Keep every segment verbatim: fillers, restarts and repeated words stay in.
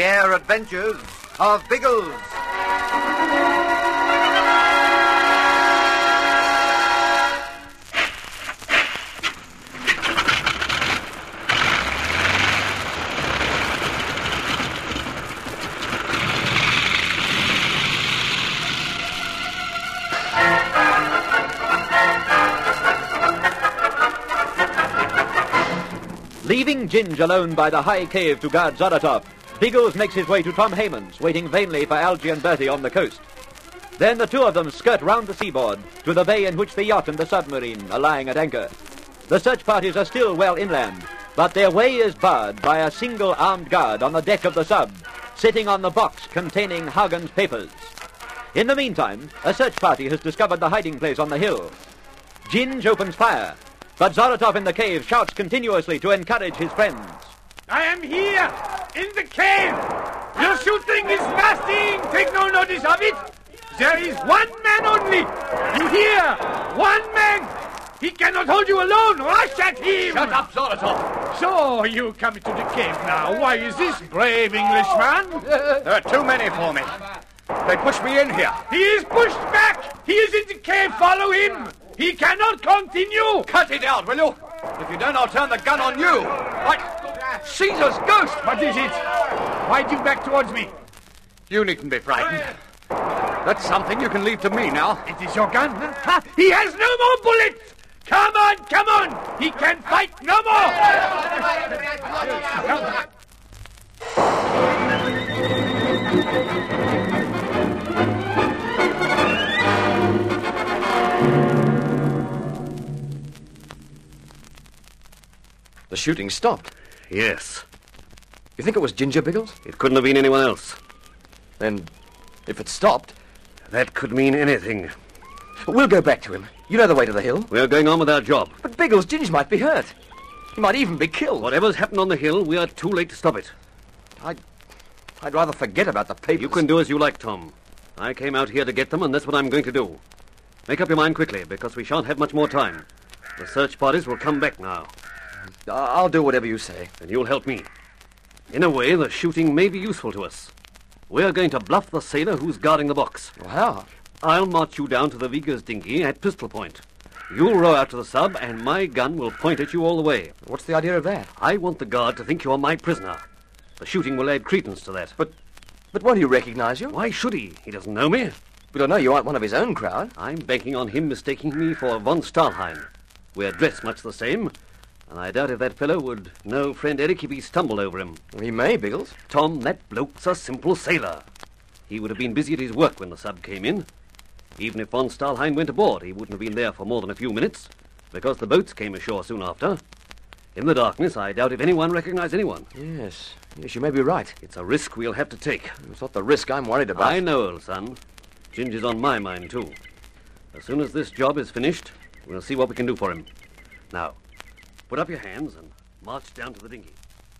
Air Adventures of Biggles. Leaving Ginge alone by the high cave to guard Zaratov, Biggles makes his way to Tom Hayman's, waiting vainly for Algy and Bertie on the coast. Then the two of them skirt round the seaboard to the bay in which the yacht and the submarine are lying at anchor. The search parties are still well inland, but their way is barred by a single armed guard on the deck of the sub, sitting on the box containing Hagen's papers. In the meantime, a search party has discovered the hiding place on the hill. Ginge opens fire, but Zaratov in the cave shouts continuously to encourage his friends. I am here, in the cave. Your shooting is fasting. Take no notice of it. There is one man only. You hear? One man. He cannot hold you alone. Rush at him. Shut up, Zaratov. So you come to the cave now. Why is this brave Englishman? There are too many for me. They pushed me in here. He is pushed back. He is in the cave. Follow him. He cannot continue. Cut it out, will you? If you don't, I'll turn the gun on you. Like Caesar's ghost. What is it? Why'd you back towards me? You needn't be frightened. That's something you can leave to me now. It is your gun? Ha! He has no more bullets. Come on, come on. He can fight no more. The shooting stopped. Yes. You think it was Ginger, Biggles? It couldn't have been anyone else. Then, if it stopped... That could mean anything. We'll go back to him. You know the way to the hill. We're going on with our job. But Biggles, Ginger might be hurt. He might even be killed. Whatever's happened on the hill, we are too late to stop it. I'd, I'd rather forget about the papers. You can do as you like, Tom. I came out here to get them, and that's what I'm going to do. Make up your mind quickly, because we shan't have much more time. The search parties will come back now. I'll do whatever you say. And you'll help me. In a way, the shooting may be useful to us. We're going to bluff the sailor who's guarding the box. Well, how? I'll march you down to the Vigo's dinghy at pistol point. You'll row out to the sub, and my gun will point at you all the way. What's the idea of that? I want the guard to think you're my prisoner. The shooting will add credence to that. But, but won't he recognize you? Why should he? He doesn't know me. We don't know you aren't one of his own crowd. I'm banking on him mistaking me for von Stahlheim. We're dressed much the same, and I doubt if that fellow would know friend Eric if he stumbled over him. He may, Biggles. Tom, that bloke's a simple sailor. He would have been busy at his work when the sub came in. Even if von Stahlheim went aboard, he wouldn't have been there for more than a few minutes, because the boats came ashore soon after. In the darkness, I doubt if anyone recognized anyone. Yes, yes, you may be right. It's a risk we'll have to take. It's not the risk I'm worried about. I know, old son. Ginger's on my mind, too. As soon as this job is finished, we'll see what we can do for him. Now, put up your hands and march down to the dinghy.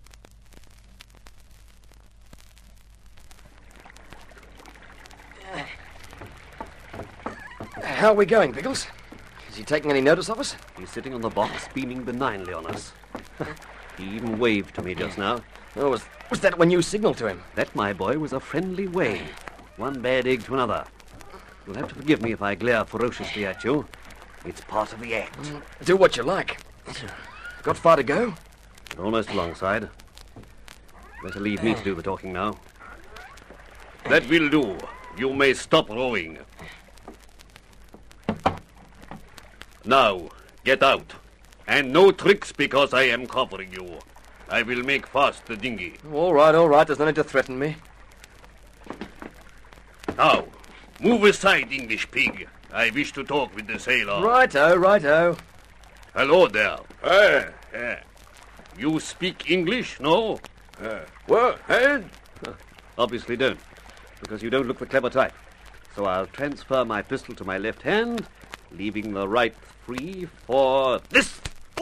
How are we going, Biggles? Is he taking any notice of us? He's sitting on the box, beaming benignly on us. He even waved to me just now. Oh, was, was that when you signaled to him? That, my boy, was a friendly wave. One bad egg to another. You'll have to forgive me if I glare ferociously at you. It's part of the act. Mm, do what you like. Got far to go? We're almost alongside. Better leave me to do the talking now. That will do. You may stop rowing. Now, get out. And no tricks because I am covering you. I will make fast the dinghy. All right, all right. There's no need to threaten me. Now, move aside, English pig. I wish to talk with the sailor. Righto, righto. Hello there. Uh, uh, you speak English, no? Uh, what? Uh, Obviously don't, because you don't look the clever type. So I'll transfer my pistol to my left hand, leaving the right free for this.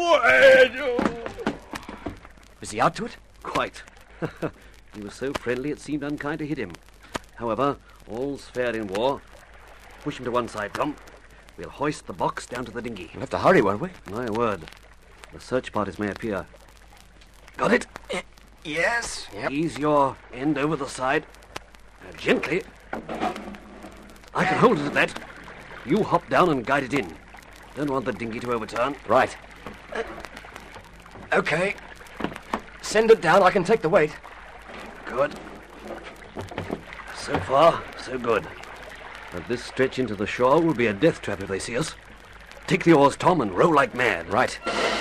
Is he out to it? Quite. He was so friendly it seemed unkind to hit him. However, all's fair in war. Push him to one side, Tom. We'll hoist the box down to the dinghy. We'll have to hurry, won't we? My word. The search parties may appear. Got it? Yes? Yep. Ease your end over the side. Now, gently. I can hold it at that. You hop down and guide it in. Don't want the dinghy to overturn. Right. Uh, okay. Send it down. I can take the weight. Good. So far, so good. But this stretch into the shore will be a death trap if they see us. Take the oars, Tom, and row like mad. Right.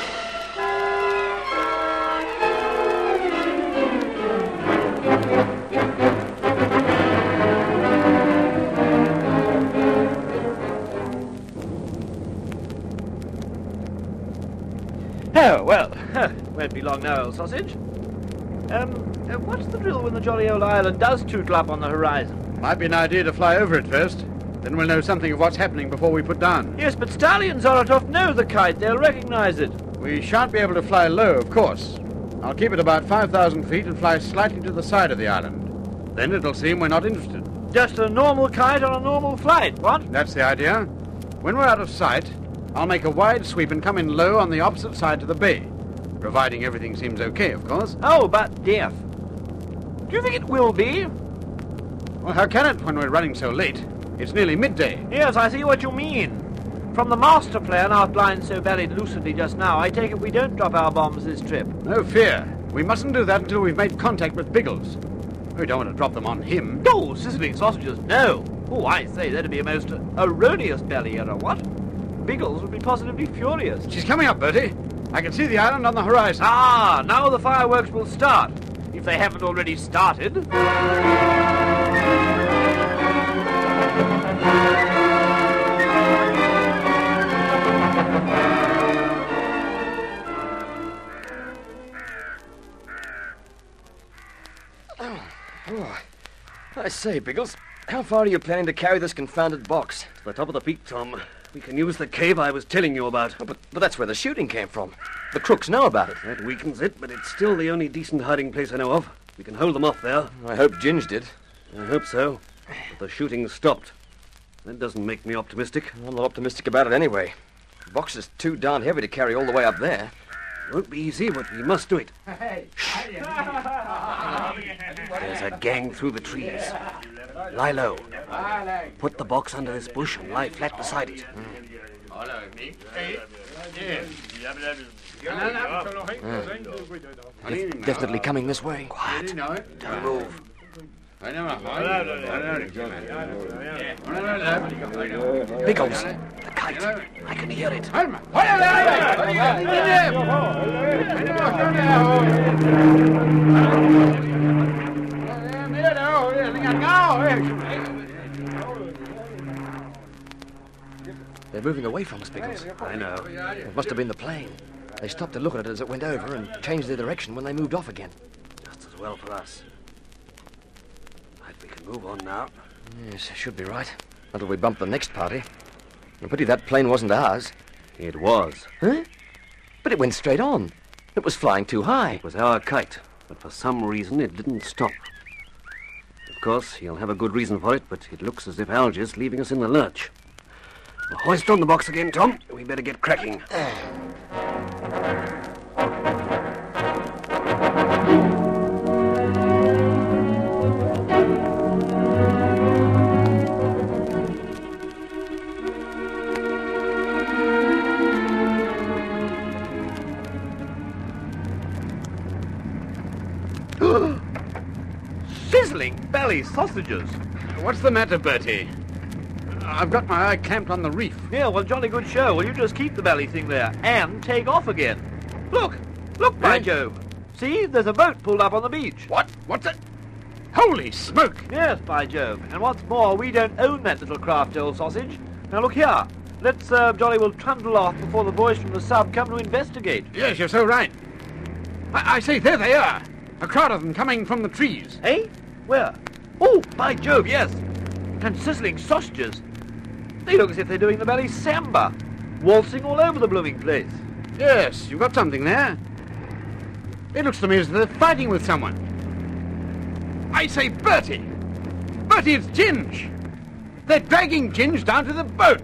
Oh, well, won't be long now, old sausage. Um, uh, what's the drill when the jolly old island does tootle up on the horizon? Might be an idea to fly over it first. Then we'll know something of what's happening before we put down. Yes, but Starley and Zoratov know the kite. They'll recognize it. We shan't be able to fly low, of course. I'll keep it about five thousand feet and fly slightly to the side of the island. Then it'll seem we're not interested. Just a normal kite on a normal flight, what? That's the idea. When we're out of sight, I'll make a wide sweep and come in low on the opposite side to the bay. Providing everything seems okay, of course. Oh, but deaf. Do you think it will be? Well, how can it when we're running so late? It's nearly midday. Yes, I see what you mean. From the master plan outlined so very lucidly just now, I take it we don't drop our bombs this trip. No fear. We mustn't do that until we've made contact with Biggles. We don't want to drop them on him. Oh, sizzling sausages, no. Oh, I say, that'd be a most erroneous belly error, what? Biggles would be positively furious. She's coming up, Bertie. I can see the island on the horizon. Ah, now the fireworks will start, if they haven't already started. Oh, I say, Biggles, how far are you planning to carry this confounded box? To the top of the peak, Tom. We can use the cave I was telling you about. Oh, but, but that's where the shooting came from. The crooks know about it. That weakens it, but it's still the only decent hiding place I know of. We can hold them off there. I hope Ginge did. I hope so. But the shooting stopped. That doesn't make me optimistic. I'm not optimistic about it anyway. The box is too darn heavy to carry all the way up there. Won't be easy, but we must do it. Shh. There's a gang through the trees. Lie low. Put the box under this bush and lie flat beside it. Def- definitely coming this way. Quiet. Don't move. Biggles, the kite. I can hear it. They're moving away from us, Biggles. I know. It must have been the plane. They stopped to look at it as it went over and changed their direction when they moved off again. Just as well for us. Right, we can move on now. Yes, should be right. Until we bump the next party. A pity that plane wasn't ours. It was. Huh? But it went straight on. It was flying too high. It was our kite, but for some reason it didn't stop. Of course, he'll have a good reason for it, but it looks as if Alger's leaving us in the lurch. Well, hoist on the box again, Tom. We better get cracking. Sizzling belly sausages. What's the matter, Bertie? I've got my eye clamped on the reef. Yeah, well, jolly good show. Will you just keep the belly thing there and take off again? Look! Look, by Eh? Jove! See, there's a boat pulled up on the beach. What? What's that? Holy smoke! Yes, by Jove. And what's more, we don't own that little craft, old sausage. Now, look here. Let's, uh, jolly well trundle off before the boys from the sub come to investigate. Yes, you're so right. I, I say, there they are. A crowd of them coming from the trees. Eh? Where? Oh, by Jove, yes. And sizzling sausages. They look as if they're doing the belly samba. Waltzing all over the blooming place. Yes, you've got something there. It looks to me as if they're fighting with someone. I say, Bertie! Bertie, it's Ginge! They're dragging Ginge down to the boat!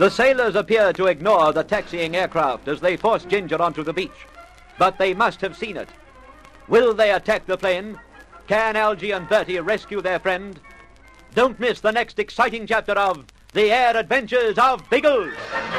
The sailors appear to ignore the taxiing aircraft as they force Ginger onto the beach. But they must have seen it. Will they attack the plane? Can Algy and Bertie rescue their friend? Don't miss the next exciting chapter of The Air Adventures of Biggles.